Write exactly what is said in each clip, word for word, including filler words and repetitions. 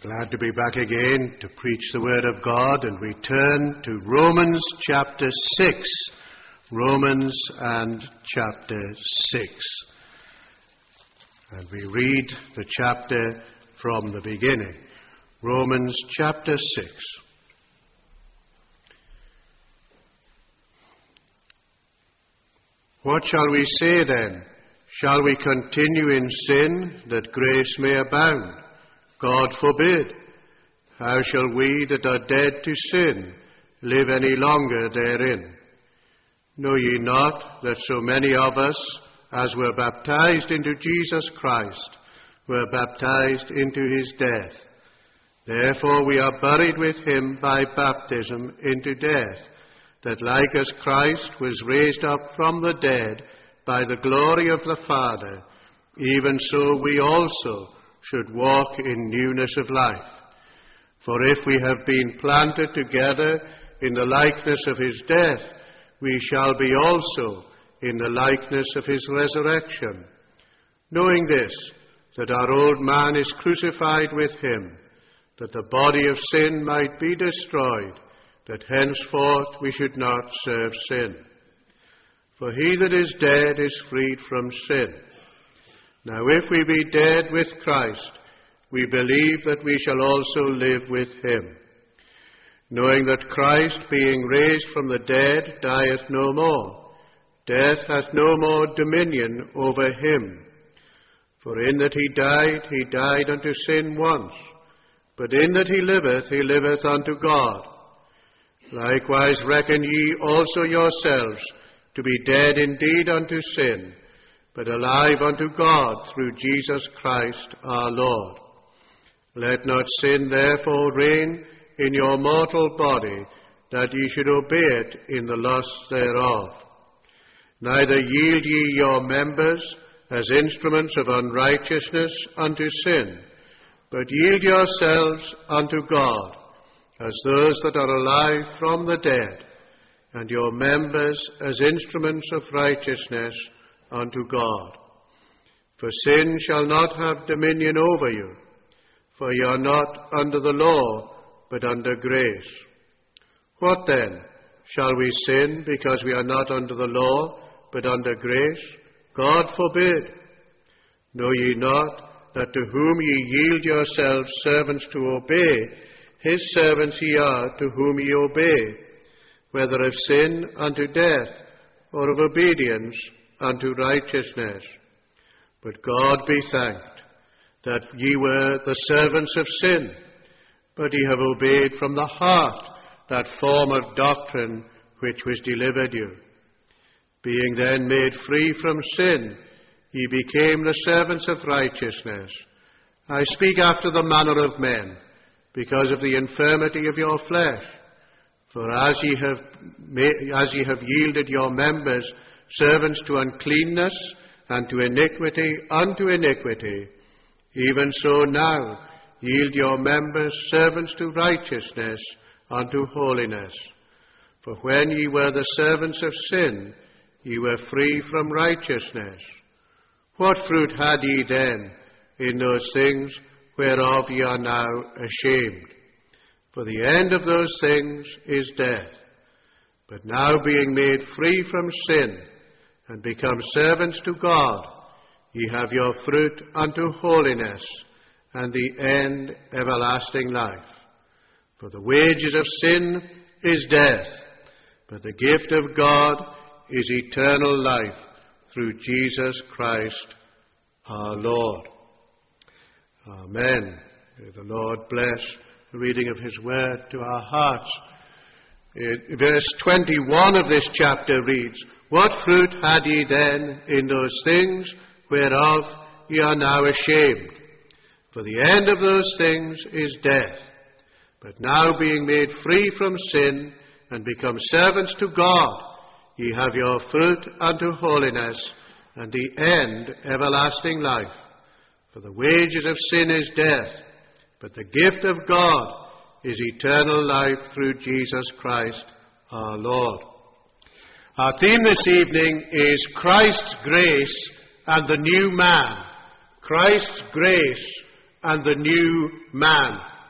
Glad to be back again to preach the Word of God, and we turn to Romans chapter six. Romans and chapter six. And we read the chapter from the beginning. Romans chapter six. What shall we say then? Shall we continue in sin that grace may abound? God forbid. How shall we that are dead to sin live any longer therein? Know ye not that so many of us, as were baptized into Jesus Christ, were baptized into his death? Therefore we are buried with him by baptism into death, that like as Christ was raised up from the dead by the glory of the Father, even so we also should walk in newness of life. For if we have been planted together in the likeness of his death, we shall be also in the likeness of his resurrection. Knowing this, that our old man is crucified with him, that the body of sin might be destroyed, that henceforth we should not serve sin. For he that is dead is freed from sin. Now if we be dead with Christ, we believe that we shall also live with him, knowing that Christ, being raised from the dead, dieth no more. Death hath no more dominion over him. For in that he died, he died unto sin once, but in that he liveth, he liveth unto God. Likewise reckon ye also yourselves to be dead indeed unto sin, but alive unto God through Jesus Christ our Lord. Let not sin therefore reign in your mortal body, that ye should obey it in the lusts thereof. Neither yield ye your members as instruments of unrighteousness unto sin, but yield yourselves unto God, as those that are alive from the dead, and your members as instruments of righteousness unto God. For sin shall not have dominion over you, for ye are not under the law, but under grace. What then? Shall we sin because we are not under the law, but under grace? God forbid. Know ye not that to whom ye yield yourselves servants to obey, his servants ye are to whom ye obey, whether of sin unto death, or of obedience unto righteousness? But God be thanked, that ye were the servants of sin, but ye have obeyed from the heart that form of doctrine which was delivered you. Being then made free from sin, ye became the servants of righteousness. I speak after the manner of men, because of the infirmity of your flesh. For as ye have made, as ye have yielded your members servants to uncleanness, and to iniquity unto iniquity, even so now yield your members servants to righteousness unto holiness. For when ye were the servants of sin, ye were free from righteousness. What fruit had ye then in those things whereof ye are now ashamed? For the end of those things is death. But now being made free from sin, and become servants to God, ye have your fruit unto holiness, and the end everlasting life. For the wages of sin is death, but the gift of God is eternal life through Jesus Christ our Lord. Amen. May the Lord bless the reading of his word to our hearts. It, verse twenty-one of this chapter reads, What fruit had ye then in those things whereof ye are now ashamed? For the end of those things is death. But now being made free from sin, and become servants to God, ye have your fruit unto holiness, and the end everlasting life. For the wages of sin is death, but the gift of God is eternal life through Jesus Christ our Lord. Our theme this evening is Christ's grace and the new man. Christ's grace and the new man.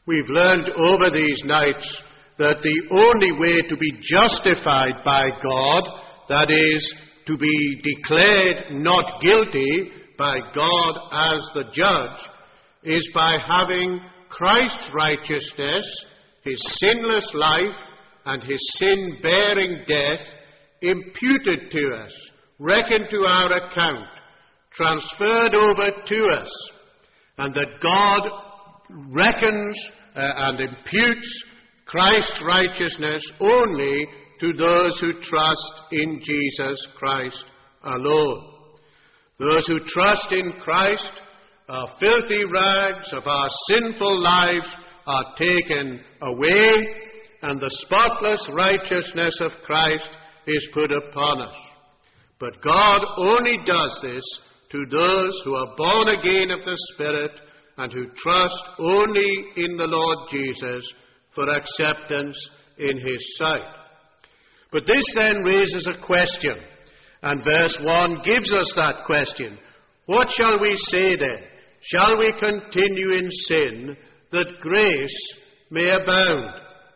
We've learned over these nights that the only way to be justified by God, that is, to be declared not guilty by God as the judge, is by having Christ's righteousness, his sinless life, and his sin-bearing death imputed to us, reckoned to our account, transferred over to us, and that God reckons uh, and imputes Christ's righteousness only to those who trust in Jesus Christ alone. Those who trust in Christ, our filthy rags of our sinful lives are taken away, and the spotless righteousness of Christ is put upon us. But God only does this to those who are born again of the Spirit and who trust only in the Lord Jesus for acceptance in his sight. But this then raises a question, and verse one gives us that question. What shall we say then? Shall we continue in sin that grace may abound?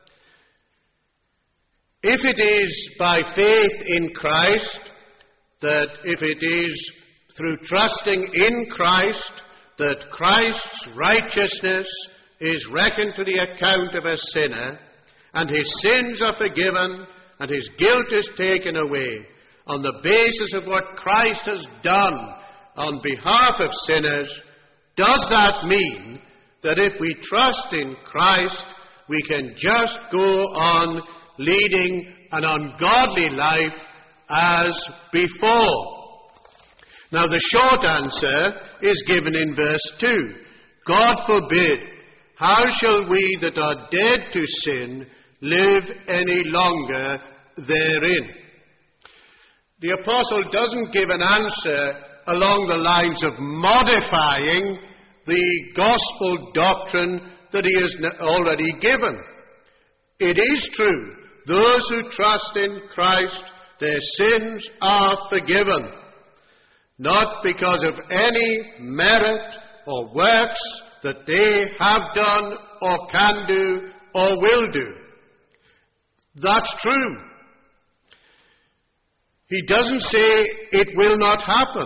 If it is by faith in Christ, that if it is through trusting in Christ, that Christ's righteousness is reckoned to the account of a sinner, and his sins are forgiven, and his guilt is taken away, on the basis of what Christ has done on behalf of sinners, does that mean that if we trust in Christ, we can just go on leading an ungodly life as before? Now, the short answer is given in verse two. God forbid. How shall we that are dead to sin live any longer therein? The apostle doesn't give an answer along the lines of modifying the gospel doctrine that he has already given. It is true, those who trust in Christ, their sins are forgiven, not because of any merit or works that they have done or can do or will do. That's true. He doesn't say it will not happen.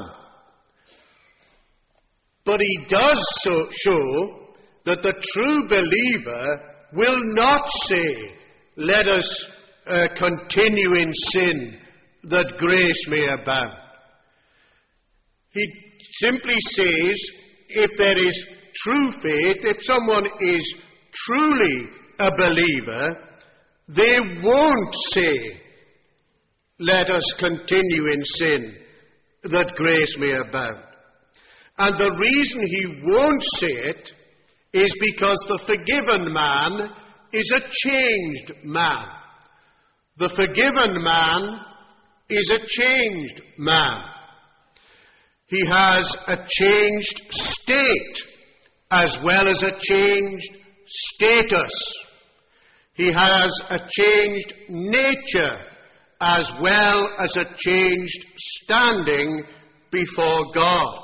But he does so show that the true believer will not say, let us uh, continue in sin that grace may abound. He simply says, if there is true faith, if someone is truly a believer, they won't say, let us continue in sin that grace may abound. And the reason he won't say it is because the forgiven man is a changed man. The forgiven man is a changed man. He has a changed state as well as a changed status. He has a changed nature as well as a changed standing before God.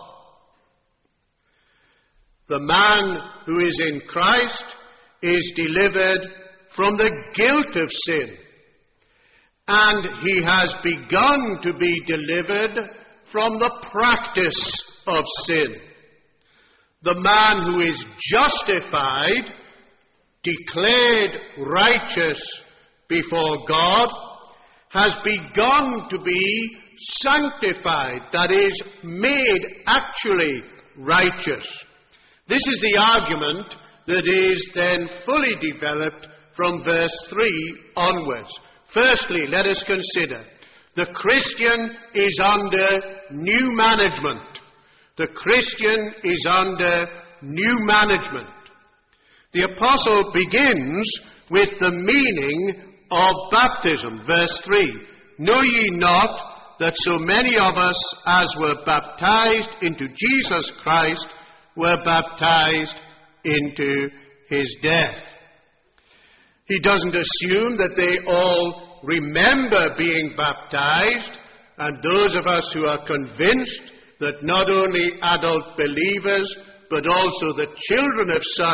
The man who is in Christ is delivered from the guilt of sin, and he has begun to be delivered from the practice of sin. The man who is justified, declared righteous before God, has begun to be sanctified, that is, made actually righteous. This is the argument that is then fully developed from verse three onwards. Firstly, let us consider the Christian is under new management. The Christian is under new management. The apostle begins with the meaning of baptism. Verse three, know ye not that so many of us as were baptized into Jesus Christ were baptized into his death? He doesn't assume that they all remember being baptized, and those of us who are convinced that not only adult believers, but also the children of such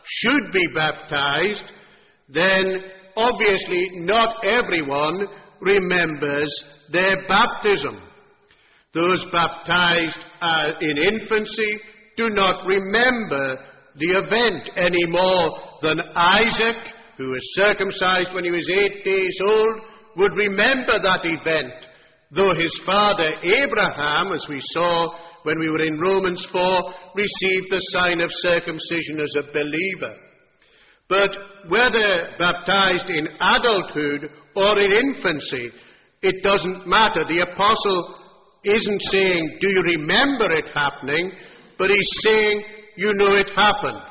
should be baptized, then obviously not everyone remembers their baptism. Those baptized uh, in infancy do not remember the event any more than Isaac, who was circumcised when he was eight days old, would remember that event, though his father Abraham, as we saw when we were in Romans four, received the sign of circumcision as a believer. But whether baptized in adulthood or in infancy, it doesn't matter. The apostle isn't saying, do you remember it happening? But he's saying, you know it happened.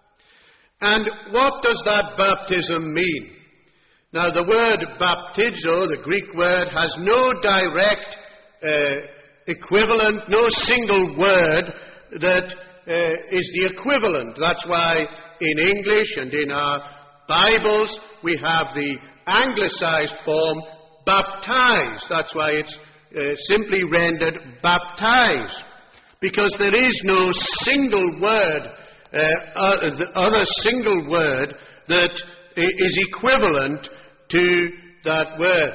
And what does that baptism mean? Now, the word baptizo, the Greek word, has no direct uh, equivalent, no single word that uh, is the equivalent. That's why in English and in our Bibles we have the anglicized form baptized. That's why it's uh, simply rendered baptized, because there is no single word, uh, other single word that is equivalent to that word.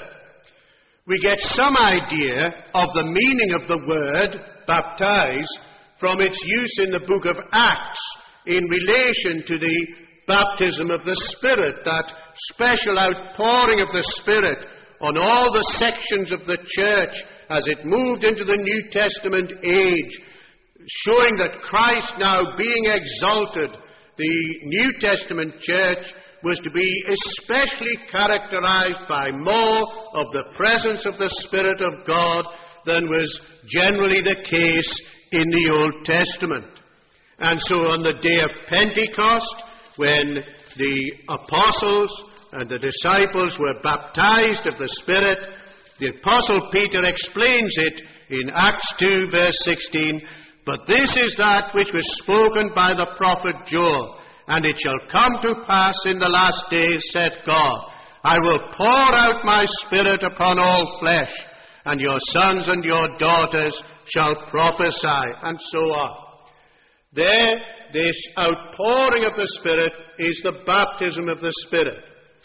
We get some idea of the meaning of the word baptize from its use in the book of Acts in relation to the baptism of the Spirit, that special outpouring of the Spirit on all the sections of the church as it moved into the New Testament age, showing that Christ now being exalted, the New Testament church was to be especially characterized by more of the presence of the Spirit of God than was generally the case in the Old Testament. And so on the day of Pentecost, when the apostles and the disciples were baptized of the Spirit, the Apostle Peter explains it in Acts two, verse sixteen, "But this is that which was spoken by the prophet Joel. And it shall come to pass in the last days, saith God, I will pour out my Spirit upon all flesh, and your sons and your daughters shall prophesy," and so on. There, this outpouring of the Spirit is the baptism of the Spirit.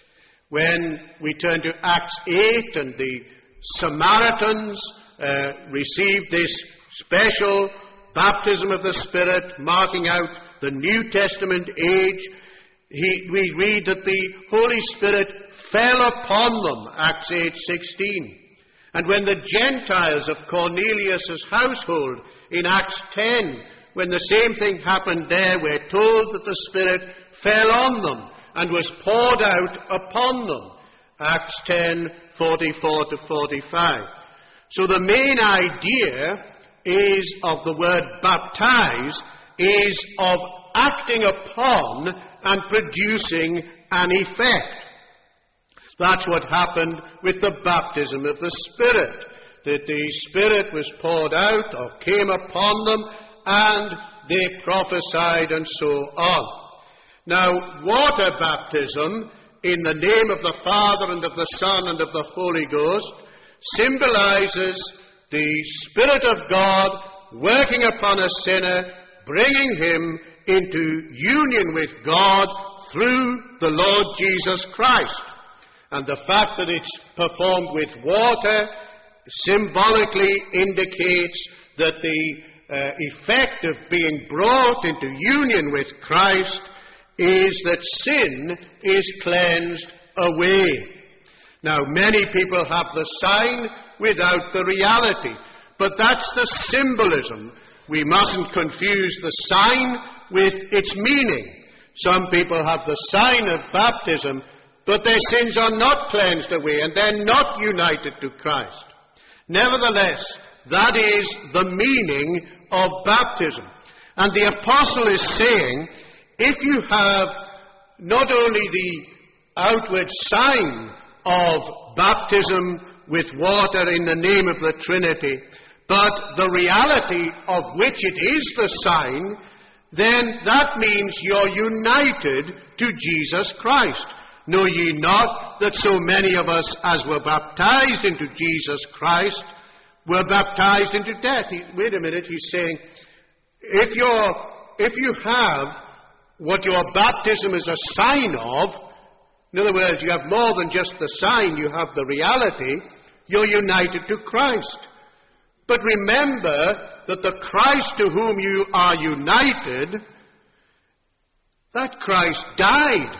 When we turn to Acts eight, and the Samaritans uh, received this special baptism of the Spirit, marking out the New Testament age, he, we read that the Holy Spirit fell upon them, Acts eight sixteen. And when the Gentiles of Cornelius' household in Acts ten, when the same thing happened there, we're told that the Spirit fell on them and was poured out upon them, Acts ten forty-four to forty-five. So the main idea is of the word baptize is of acting upon and producing an effect. That's what happened with the baptism of the Spirit, that the Spirit was poured out or came upon them and they prophesied and so on. Now, water baptism in the name of the Father and of the Son and of the Holy Ghost symbolizes the Spirit of God working upon a sinner, bringing him into union with God through the Lord Jesus Christ. And the fact that it's performed with water symbolically indicates that the uh, effect of being brought into union with Christ is that sin is cleansed away. Now, many people have the sign without the reality, but that's the symbolism. We mustn't confuse the sign with its meaning. Some people have the sign of baptism, but their sins are not cleansed away and they're not united to Christ. Nevertheless, that is the meaning of baptism. And the apostle is saying, if you have not only the outward sign of baptism with water in the name of the Trinity, but the reality of which it is the sign, then that means you're united to Jesus Christ. Know ye not that so many of us as were baptized into Jesus Christ were baptized into death? He, wait a minute, he's saying, if you're, if you have what your baptism is a sign of, in other words, you have more than just the sign, you have the reality, you're united to Christ. But remember that the Christ to whom you are united, that Christ died.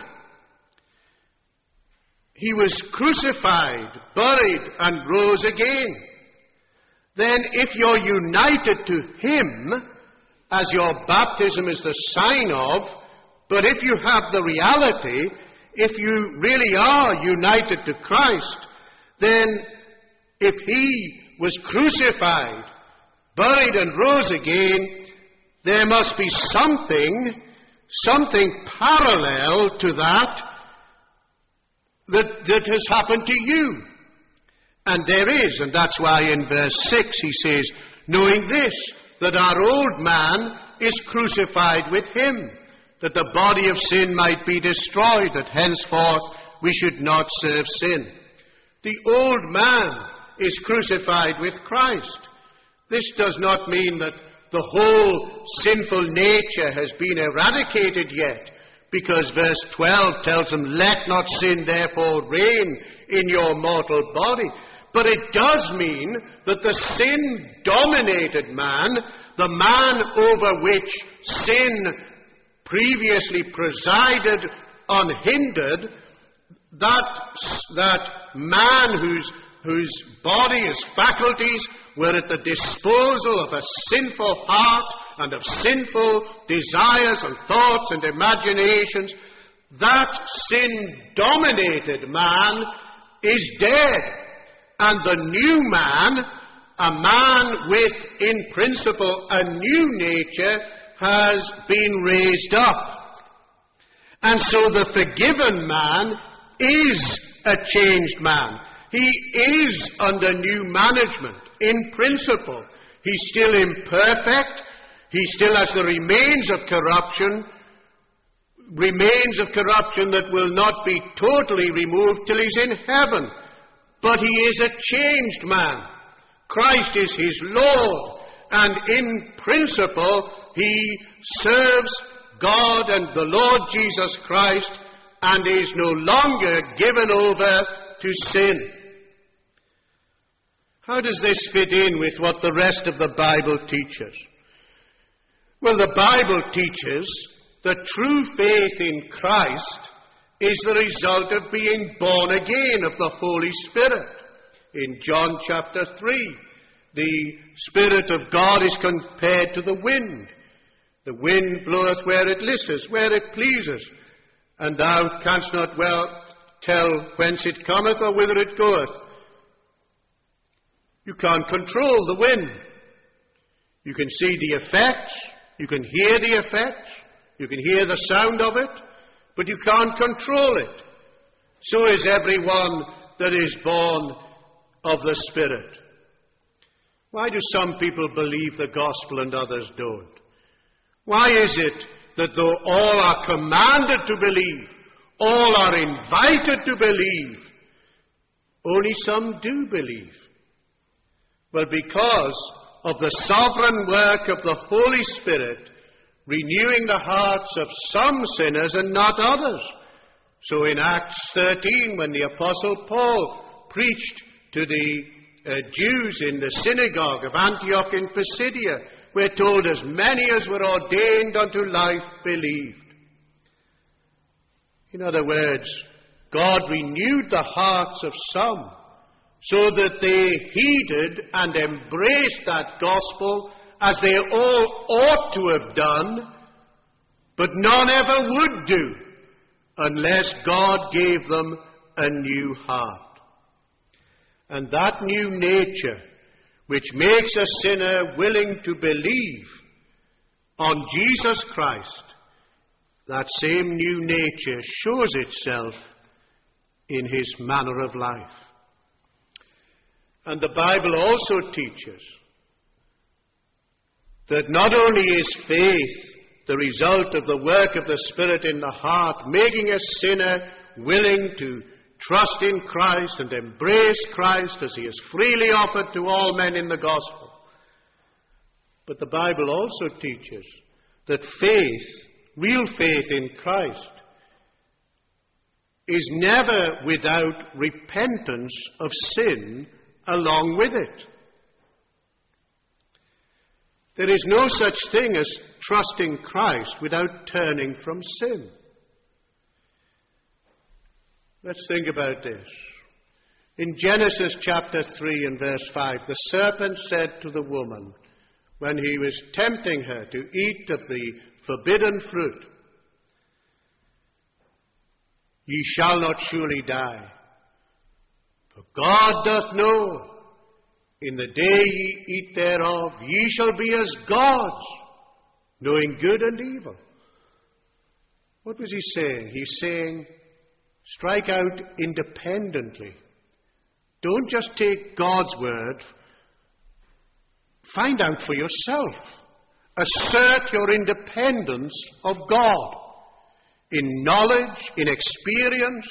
He was crucified, buried, and rose again. Then if you're united to Him, as your baptism is the sign of, but if you have the reality, if you really are united to Christ, then if He was crucified, buried, and rose again, there must be something, something parallel to that, that, that has happened to you. And there is, and that's why in verse six he says, knowing this, that our old man is crucified with Him, that the body of sin might be destroyed, that henceforth we should not serve sin. The old man is crucified with Christ. This does not mean that the whole sinful nature has been eradicated yet, because verse twelve tells them, let not sin therefore reign in your mortal body. But it does mean that the sin-dominated man, the man over which sin previously presided unhindered, that, that man whose, whose body, his faculties were at the disposal of a sinful heart and of sinful desires and thoughts and imaginations, that sin-dominated man is dead. And the new man, a man with, in principle, a new nature, has been raised up. And so the forgiven man is a changed man. He is under new management, in principle. He's still imperfect. He still has the remains of corruption, remains of corruption that will not be totally removed till he's in heaven. But he is a changed man. Christ is his Lord, and in principle he serves God and the Lord Jesus Christ and is no longer given over to sin. How does this fit in with what the rest of the Bible teaches? Well, the Bible teaches that true faith in Christ is the result of being born again of the Holy Spirit. In John chapter three, the Spirit of God is compared to the wind. The wind bloweth where it listeth, where it pleases, and thou canst not well tell whence it cometh or whither it goeth. You can't control the wind. You can see the effects, you can hear the effects, you can hear the sound of it, but you can't control it. So is everyone that is born of the Spirit. Why do some people believe the gospel and others don't? Why is it that though all are commanded to believe, all are invited to believe, only some do believe? Well, because of the sovereign work of the Holy Spirit renewing the hearts of some sinners and not others. So in Acts thirteen, when the Apostle Paul preached to the uh, Jews in the synagogue of Antioch in Pisidia, we're told as many as were ordained unto life believed. In other words, God renewed the hearts of some so that they heeded and embraced that gospel as they all ought to have done, but none ever would do unless God gave them a new heart. And that new nature, which makes a sinner willing to believe on Jesus Christ, that same new nature shows itself in his manner of life. And the Bible also teaches that not only is faith the result of the work of the Spirit in the heart, making a sinner willing to trust in Christ and embrace Christ as he is freely offered to all men in the gospel. But the Bible also teaches that faith real faith in Christ is never without repentance of sin along with it. There is no such thing as trusting Christ without turning from sin. Let's think about this. In Genesis chapter three and verse five, the serpent said to the woman, when he was tempting her to eat of the forbidden fruit, "Ye shall not surely die. For God doth know, in the day ye eat thereof, ye shall be as gods, knowing good and evil." What was he saying? He's saying, strike out independently. Don't just take God's word. Find out for yourself. Assert your independence of God in knowledge, in experience.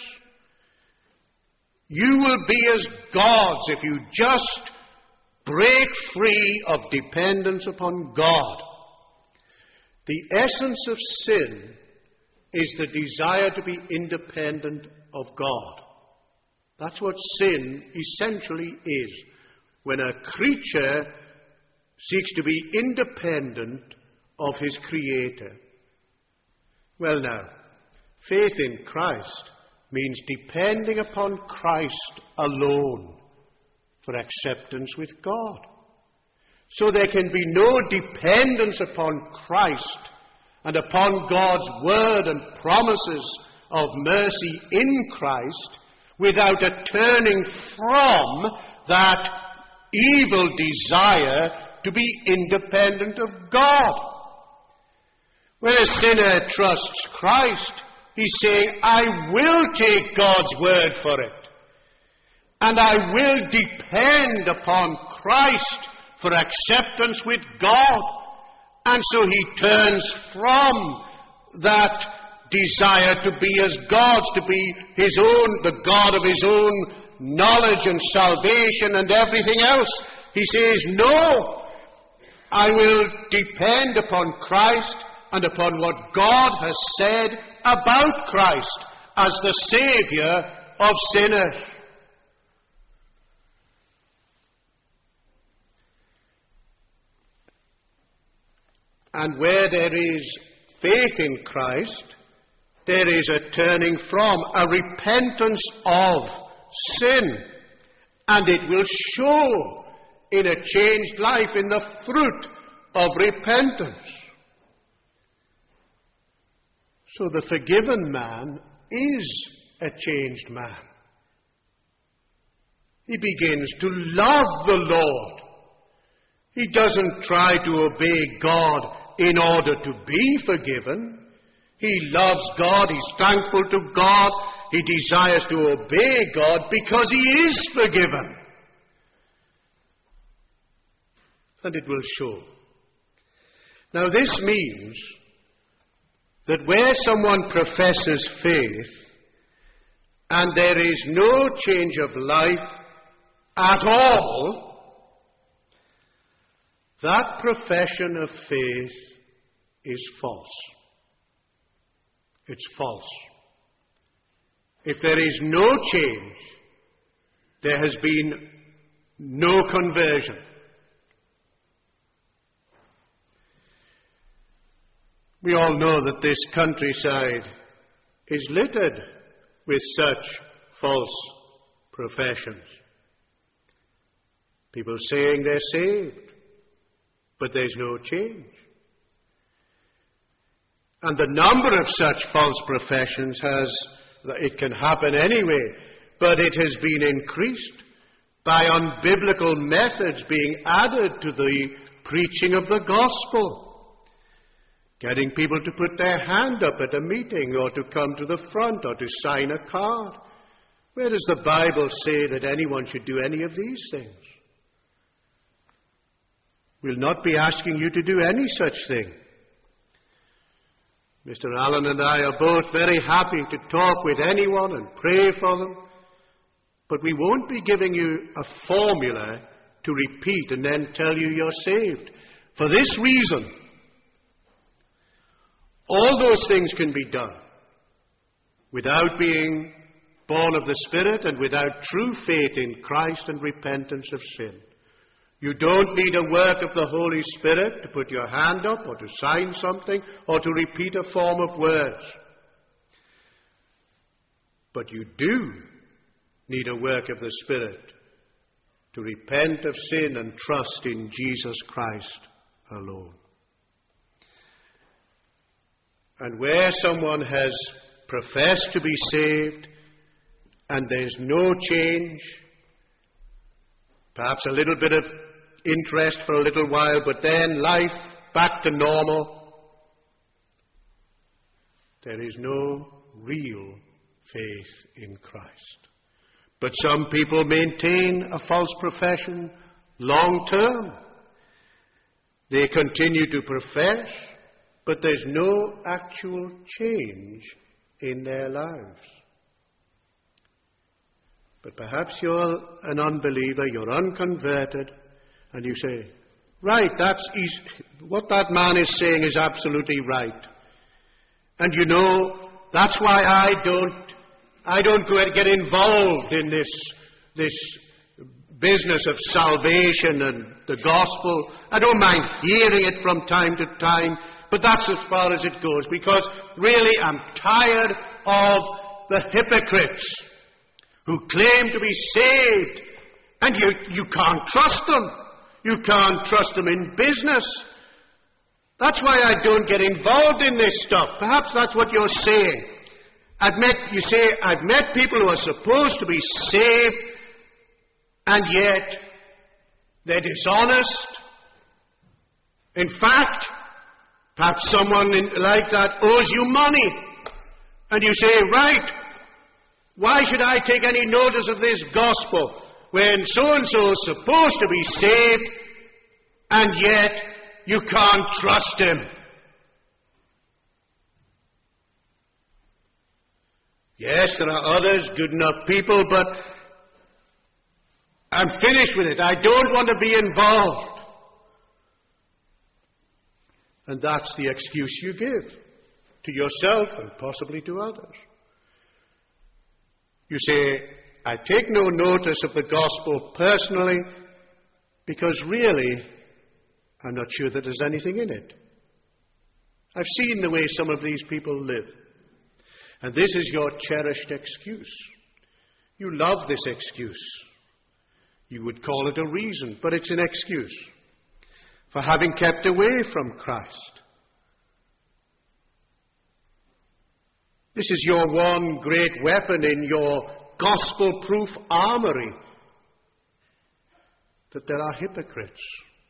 You will be as gods if you just break free of dependence upon God. The essence of sin is the desire to be independent of God. That's what sin essentially is. When a creature seeks to be independent of his Creator. Well now, faith in Christ means depending upon Christ alone for acceptance with God. So there can be no dependence upon Christ and upon God's word and promises of mercy in Christ without a turning from that evil desire to be independent of God. When a sinner trusts Christ, he's saying, I will take God's word for it. And I will depend upon Christ for acceptance with God. And so he turns from that desire to be as gods, to be his own, the God of his own knowledge and salvation and everything else. He says, no, I will depend upon Christ and upon what God has said about Christ as the Saviour of sinners. And where there is faith in Christ, there is a turning from, a repentance of sin. And it will show in a changed life, in the fruit of repentance. So the forgiven man is a changed man. He begins to love the Lord. He doesn't try to obey God in order to be forgiven. He loves God, he's thankful to God, he desires to obey God because he is forgiven. And it will show. Now this means that where someone professes faith and there is no change of life at all, that profession of faith is false. It's false. If there is no change, there has been no conversion. We all know that this countryside is littered with such false professions. People saying they're saved, but there's no change. And the number of such false professions has, it can happen anyway, but it has been increased by unbiblical methods being added to the preaching of the gospel. Getting people to put their hand up at a meeting or to come to the front or to sign a card. Where does the Bible say that anyone should do any of these things? We'll not be asking you to do any such thing. Mister Allen and I are both very happy to talk with anyone and pray for them, but we won't be giving you a formula to repeat and then tell you you're saved. For this reason, All those things can be done without being born of the Spirit and without true faith in Christ and repentance of sin. You don't need a work of the Holy Spirit to put your hand up or to sign something or to repeat a form of words. But you do need a work of the Spirit to repent of sin and trust in Jesus Christ alone. And where someone has professed to be saved and there's no change, perhaps a little bit of interest for a little while, but then life back to normal, there is no real faith in Christ. But some people maintain a false profession long term. They continue to profess, but there's no actual change in their lives. But perhaps you're an unbeliever, you're unconverted, and you say, right, that's easy. What that man is saying is absolutely right. And you know, that's why I don't, I don't go and get involved in this, this business of salvation and the gospel. I don't mind hearing it from time to time, but that's as far as it goes, because really I'm tired of the hypocrites who claim to be saved, and you, you can't trust them. You can't trust them in business. That's why I don't get involved in this stuff. Perhaps that's what you're saying. I've met, you say, I've met people who are supposed to be saved, and yet they're dishonest. In fact, perhaps someone in, like that owes you money. And you say, right, why should I take any notice of this gospel when so-and-so is supposed to be saved, and yet you can't trust him? Yes, there are others, good enough people, but I'm finished with it. I don't want to be involved. And that's the excuse you give to yourself and possibly to others. You say, I take no notice of the gospel personally because really I'm not sure that there's anything in it. I've seen the way some of these people live. And this is your cherished excuse. You love this excuse. You would call it a reason, but it's an excuse for having kept away from Christ. This is your one great weapon in your gospel-proof armory, that there are hypocrites.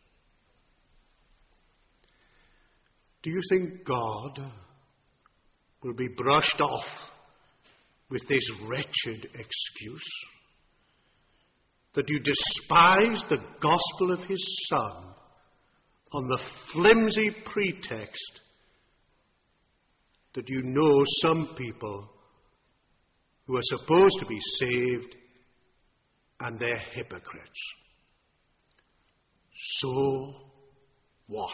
Do you think God will be brushed off with this wretched excuse? That you despise the gospel of his Son on the flimsy pretext that you know some people who are supposed to be saved and they're hypocrites. So what?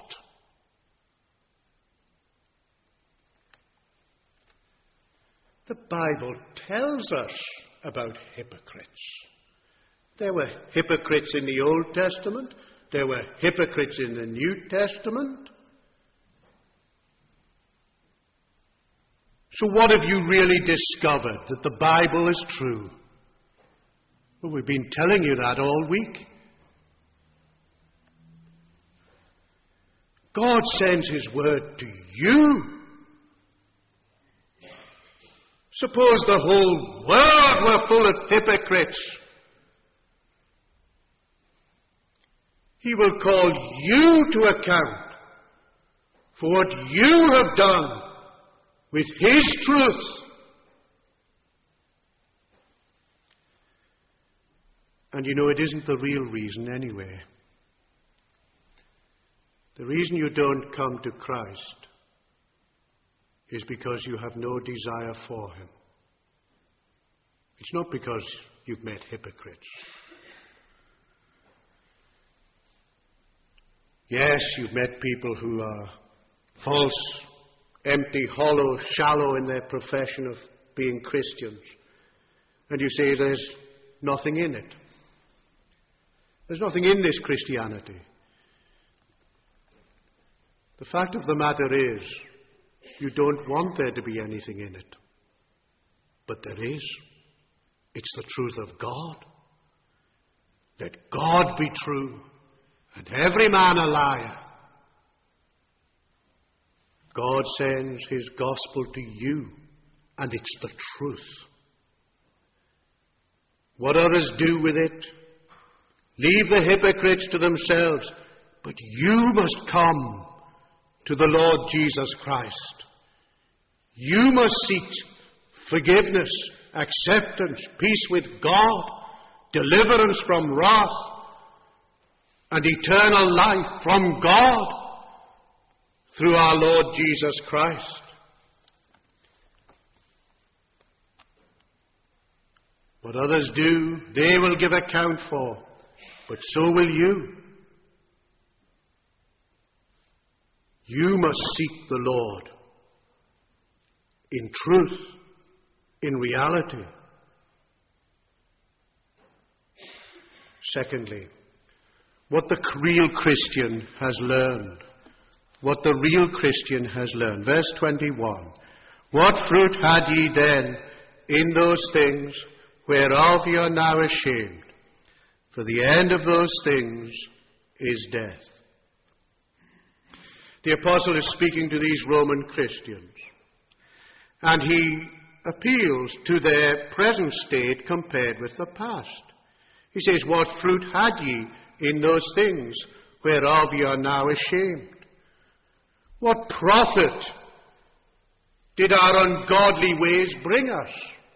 The Bible tells us about hypocrites. There were hypocrites in the Old Testament. There were hypocrites in the New Testament. So what have you really discovered? That the Bible is true? Well, we've been telling you that all week. God sends his word to you. Suppose the whole world were full of hypocrites. He will call you to account for what you have done with his truth. And you know, it isn't the real reason anyway. The reason you don't come to Christ is because you have no desire for him. It's not because you've met hypocrites. Yes, you've met people who are false empty, hollow, shallow in their profession of being Christians. And you say there's nothing in it. There's nothing in this Christianity. The fact of the matter is, you don't want there to be anything in it. But there is. It's the truth of God. Let God be true, and every man a liar. God sends his gospel to you, and it's the truth. What others do with it, leave the hypocrites to themselves, but you must come to the Lord Jesus Christ. You must seek forgiveness, acceptance, peace with God, deliverance from wrath, and eternal life from God through our Lord Jesus Christ. What others do, they will give account for, but so will you. You must seek the Lord in truth, in reality. Secondly, what the real Christian has learned. What the real Christian has learned. Verse twenty-one. What fruit had ye then in those things whereof ye are now ashamed? For the end of those things is death. The apostle is speaking to these Roman Christians, and he appeals to their present state compared with the past. He says, what fruit had ye in those things whereof ye are now ashamed? What profit did our ungodly ways bring us?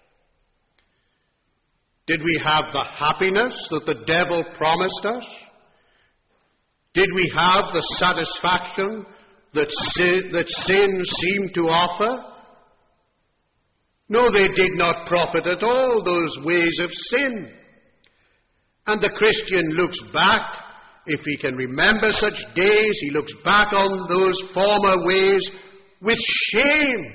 Did we have the happiness that the devil promised us? Did we have the satisfaction that sin, that sin seemed to offer? No, they did not profit at all, those ways of sin. And the Christian looks back, if he can remember such days, he looks back on those former ways with shame.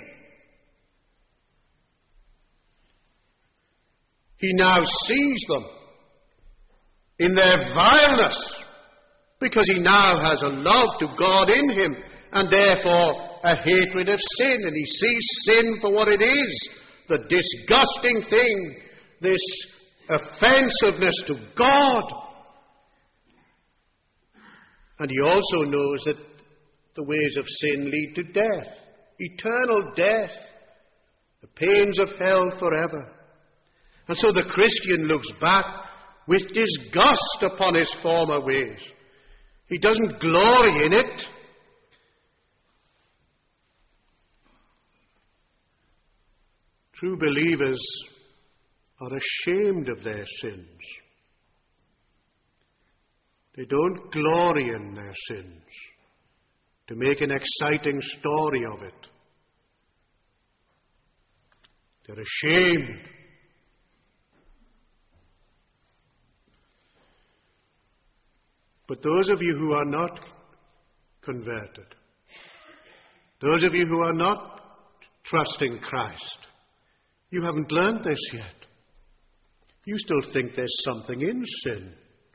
He now sees them in their vileness, because he now has a love to God in him, and therefore a hatred of sin, and he sees sin for what it is, the disgusting thing, this offensiveness to God. And he also knows that the ways of sin lead to death, eternal death, the pains of hell forever. And so the Christian looks back with disgust upon his former ways. He doesn't glory in it. True believers are ashamed of their sins. They don't glory in their sins to make an exciting story of it. They're ashamed. But those of you who are not converted, those of you who are not trusting Christ, you haven't learned this yet. You still think there's something in sin.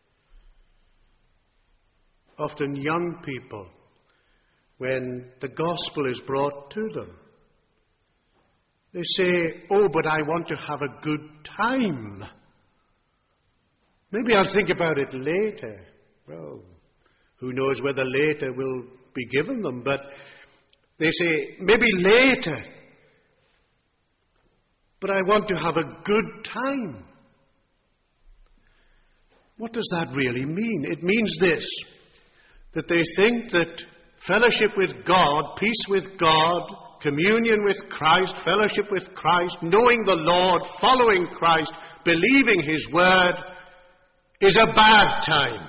Often young people, when the gospel is brought to them, they say, oh, but I want to have a good time. Maybe I'll think about it later. Well, who knows whether later will be given them, but they say, maybe later, but I want to have a good time. What does that really mean? It means this, that they think that fellowship with God, peace with God, communion with Christ, fellowship with Christ, knowing the Lord, following Christ, believing His Word, is a bad time.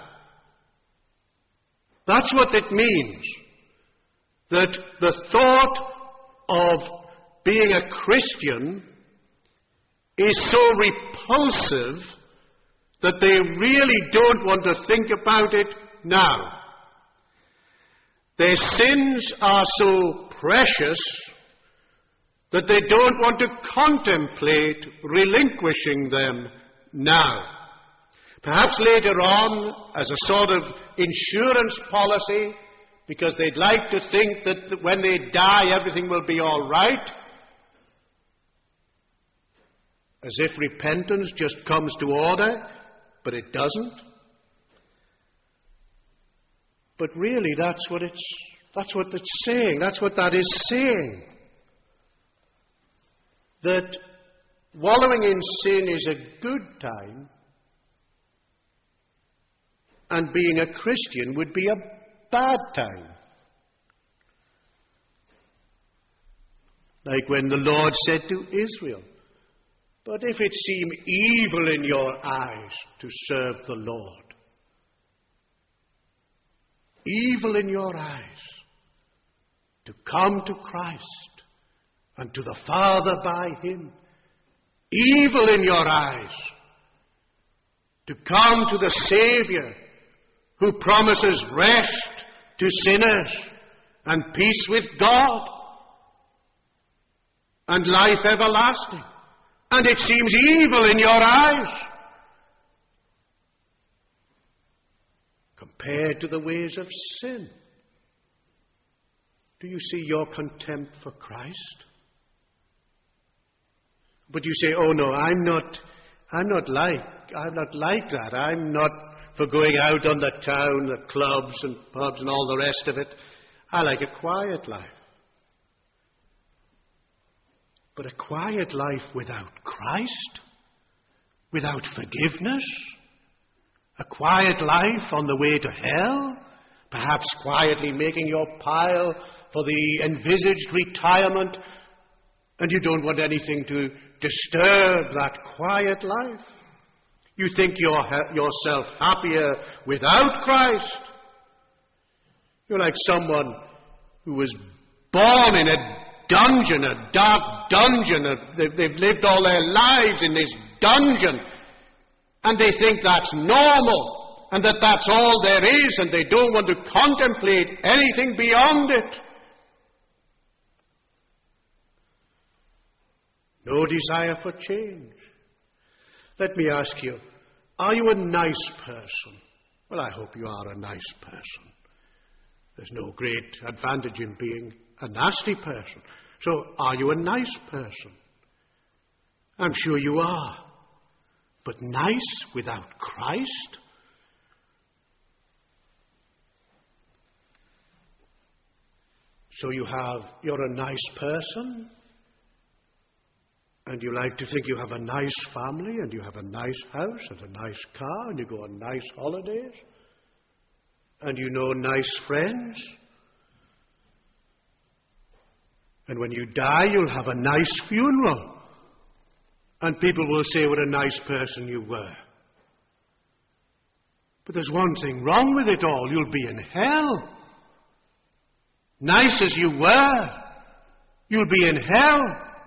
That's what it means. That the thought of being a Christian is so repulsive that they really don't want to think about it now. Their sins are so precious that they don't want to contemplate relinquishing them now. Perhaps later on, as a sort of insurance policy, because they'd like to think that when they die everything will be all right, as if repentance just comes to order, but it doesn't. But really, that's what it's, that's what it's saying. That's what that is saying. That wallowing in sin is a good time, and being a Christian would be a bad time. Like when the Lord said to Israel, "But if it seem evil in your eyes to serve the Lord," evil in your eyes, to come to Christ and to the Father by Him. Evil in your eyes, to come to the Saviour who promises rest to sinners and peace with God and life everlasting. And it seems evil in your eyes compared to the ways of sin. Do you see your contempt for Christ? But you say, "Oh no, I'm not, I'm not like, I'm not like that. I'm not for going out on the town, the clubs and pubs and all the rest of it. I like a quiet life." But a quiet life without Christ, without forgiveness, a quiet life on the way to hell, perhaps quietly making your pile for the envisaged retirement, and you don't want anything to disturb that quiet life. You think you're ha- yourself happier without Christ. You're like someone who was born in a dungeon, a dark dungeon. A, they've, they've lived all their lives in this dungeon, and they think that's normal, and that that's all there is, and they don't want to contemplate anything beyond it. No desire for change. Let me ask you, are you a nice person? Well, I hope you are a nice person. There's no great advantage in being a nasty person. So, are you a nice person? I'm sure you are. But nice without Christ? So you have, you're a nice person, and you like to think you have a nice family, and you have a nice house, and a nice car, and you go on nice holidays, and you know nice friends. And when you die, you'll have a nice funeral. And people will say what a nice person you were. But there's one thing wrong with it all. You'll be in hell. Nice as you were, you'll be in hell.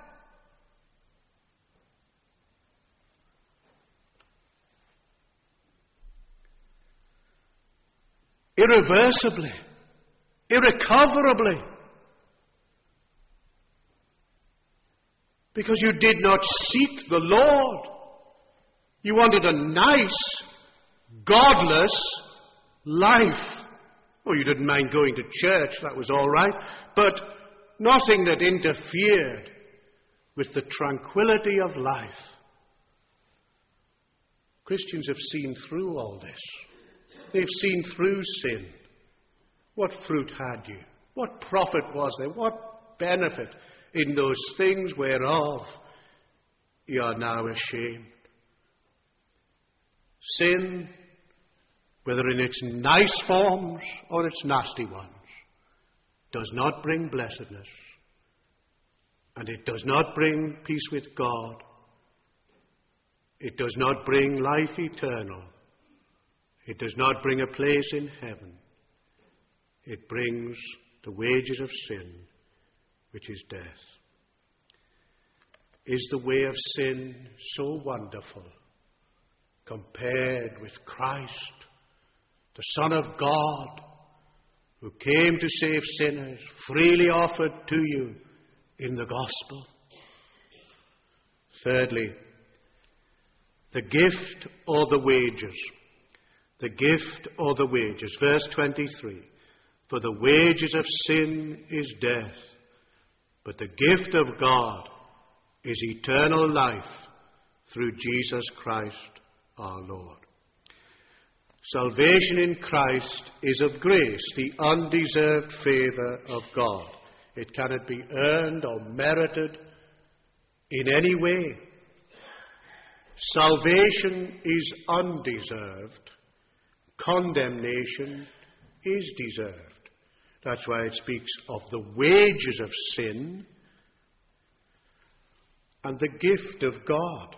Irreversibly, irrecoverably. Because you did not seek the Lord. You wanted a nice, godless life. Oh, you didn't mind going to church, that was all right. But nothing that interfered with the tranquility of life. Christians have seen through all this. They've seen through sin. What fruit had you? What profit was there? What benefit in those things whereof you are now ashamed? Sin, whether in its nice forms or its nasty ones, does not bring blessedness, and it does not bring peace with God. It does not bring life eternal. It does not bring a place in heaven. It brings the wages of sin, which is death. Is the way of sin so wonderful compared with Christ, the Son of God, who came to save sinners, freely offered to you in the gospel. Thirdly, the gift or the wages. The gift or the wages. Verse twenty-three. For the wages of sin is death, but the gift of God is eternal life through Jesus Christ our Lord. Salvation in Christ is of grace, the undeserved favour of God. It cannot be earned or merited in any way. Salvation is undeserved. Condemnation is deserved. That's why it speaks of the wages of sin and the gift of God.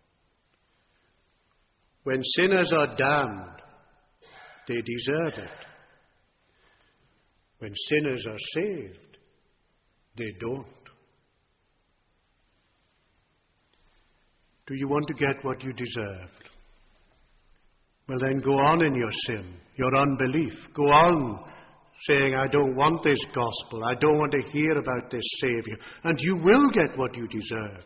When sinners are damned, they deserve it. When sinners are saved, they don't. Do you want to get what you deserved? Well, then go on in your sin, your unbelief. Go on saying, I don't want this gospel. I don't want to hear about this Saviour. And you will get what you deserved.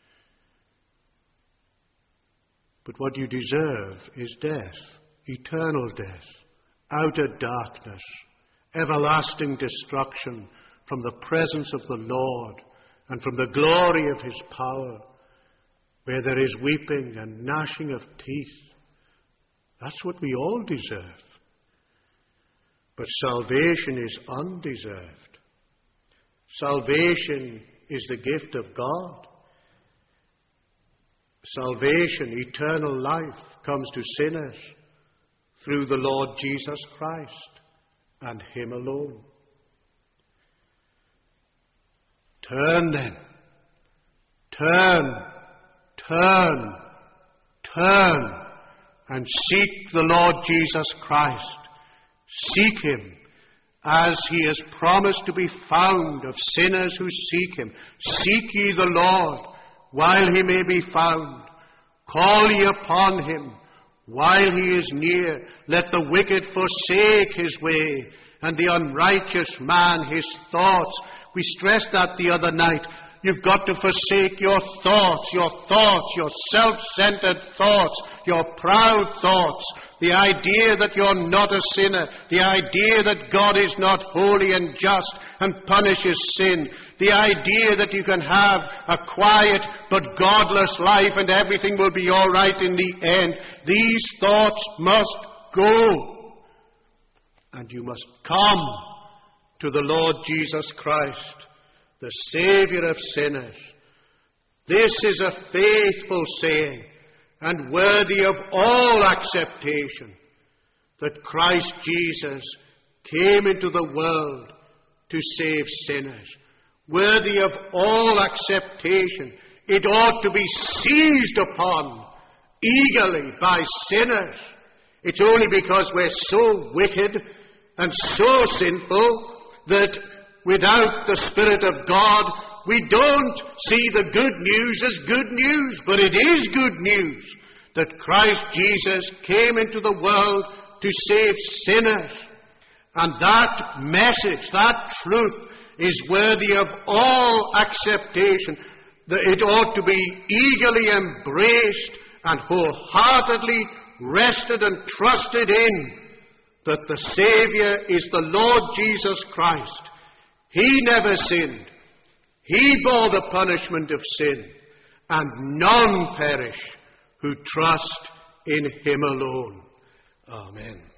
But what you deserve is death, eternal death, outer darkness, everlasting destruction from the presence of the Lord and from the glory of his power, where there is weeping and gnashing of teeth. That's what we all deserve. But salvation is undeserved. Salvation is the gift of God. Salvation, eternal life, comes to sinners through the Lord Jesus Christ and him alone. Turn then. Turn, turn, turn, and seek the Lord Jesus Christ. Seek him as he has promised to be found of sinners who seek him. Seek ye the Lord while he may be found. Call ye upon him while he is near. Let the wicked forsake his way, and the unrighteous man his thoughts. We stressed that the other night. You've got to forsake your thoughts, your thoughts, your self-centered thoughts, your proud thoughts, the idea that you're not a sinner, the idea that God is not holy and just and punishes sin, the idea that you can have a quiet but godless life and everything will be all right in the end. These thoughts must go. And you must come to the Lord Jesus Christ, the Saviour of sinners. This is a faithful saying and worthy of all acceptation, that Christ Jesus came into the world to save sinners. Worthy of all acceptation. It ought to be seized upon eagerly by sinners. It's only because we're so wicked and so sinful that without the Spirit of God, we don't see the good news as good news. But it is good news that Christ Jesus came into the world to save sinners. And that message, that truth, is worthy of all acceptation. That it ought to be eagerly embraced and wholeheartedly rested and trusted in, that the Saviour is the Lord Jesus Christ. He never sinned. He bore the punishment of sin, and none perish who trust in him alone. Amen.